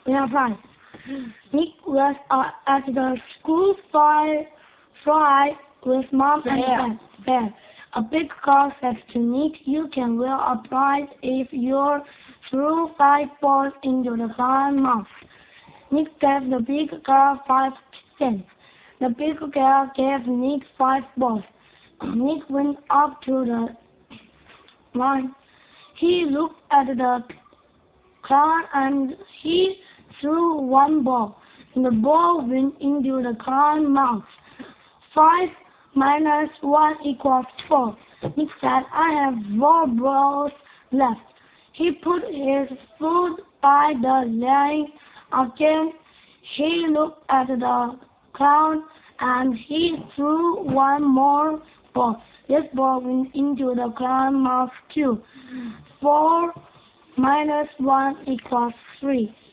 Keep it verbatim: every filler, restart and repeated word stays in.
We are fine. Nick was uh, at the school fire fry with mom and dad. Dad. A big car said to Nick, "You can win a prize if you threw five balls into the clown's mouth." Nick gave the big girl five cents. The big girl gave Nick five balls. Nick went up to the line. He looked at the clown and he threw one ball. The ball went into the clown's mouth. Five minus one equals four. Nick said, "I have four balls left." He put his foot by the line again. He looked at the clown and he threw one more ball. This ball went into the clown's mouth too. Four minus one equals three.